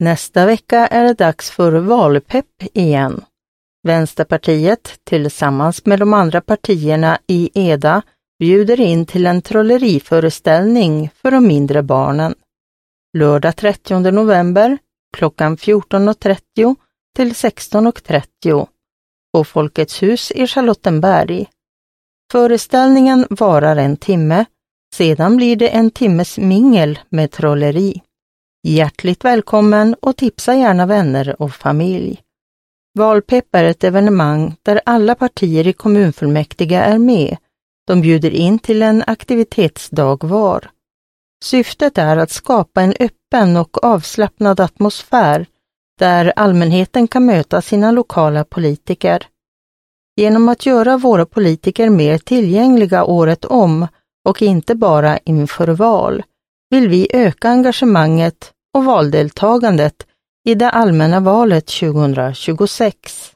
Nästa vecka är det dags för valpepp igen. Vänsterpartiet tillsammans med de andra partierna i Eda bjuder in till en trolleriföreställning för de mindre barnen. Lördag 30 november klockan 14.30 till 16.30 på Folkets hus i Charlottenberg. Föreställningen varar 1 timme, sedan blir det 1 timmes mingel med trolleri. Hjärtligt välkommen och tipsa gärna vänner och familj. Valpepp är ett evenemang där alla partier i kommunfullmäktige är med. De bjuder in till en aktivitetsdag var. Syftet är att skapa en öppen och avslappnad atmosfär där allmänheten kan möta sina lokala politiker. Genom att göra våra politiker mer tillgängliga året om och inte bara inför val vill vi öka engagemanget och valdeltagandet i det allmänna valet 2026.